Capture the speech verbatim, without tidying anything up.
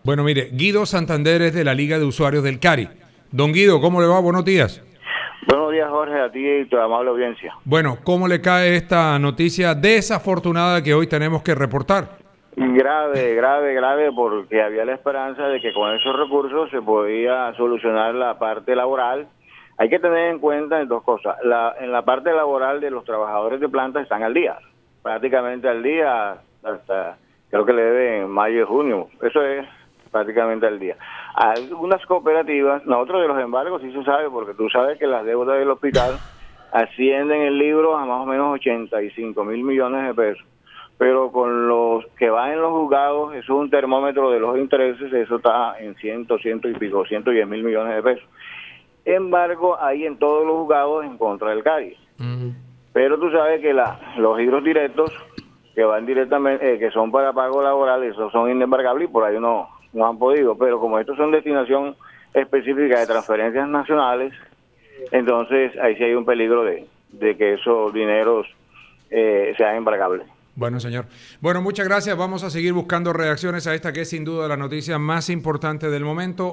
Bueno, mire, Guido Santander es de la Liga de Usuarios del Cari. Don Guido, ¿cómo le va? Buenos días. Buenos días, Jorge, a ti y tu amable audiencia. Bueno, ¿cómo le cae esta noticia desafortunada que hoy tenemos que reportar? Grave, grave, grave, porque había la esperanza de que con esos recursos se podía solucionar la parte laboral. Hay que tener en cuenta dos cosas. La, en la parte laboral de los trabajadores de planta están al día, prácticamente al día, hasta creo que le deben mayo y junio. Eso es prácticamente al día. Algunas cooperativas, nosotros de los embargos sí se sabe, porque tú sabes que las deudas del hospital ascienden en libros a más o menos ochenta y cinco mil millones de pesos. Pero con los que van en los juzgados, eso es un termómetro de los intereses, eso está en ciento, ciento y pico, ciento diez mil millones de pesos. Embargo, hay en todos los juzgados en contra del Cari. Uh-huh. Pero tú sabes que la, los giros directos que van directamente, eh, que son para pago laboral, esos son inembargables y por ahí no, no han podido. Pero como estos son destinación específica de transferencias nacionales, entonces ahí sí hay un peligro de, de que esos dineros eh, sean embargables. Bueno, señor. Bueno, muchas gracias. Vamos a seguir buscando reacciones a esta que es sin duda la noticia más importante del momento.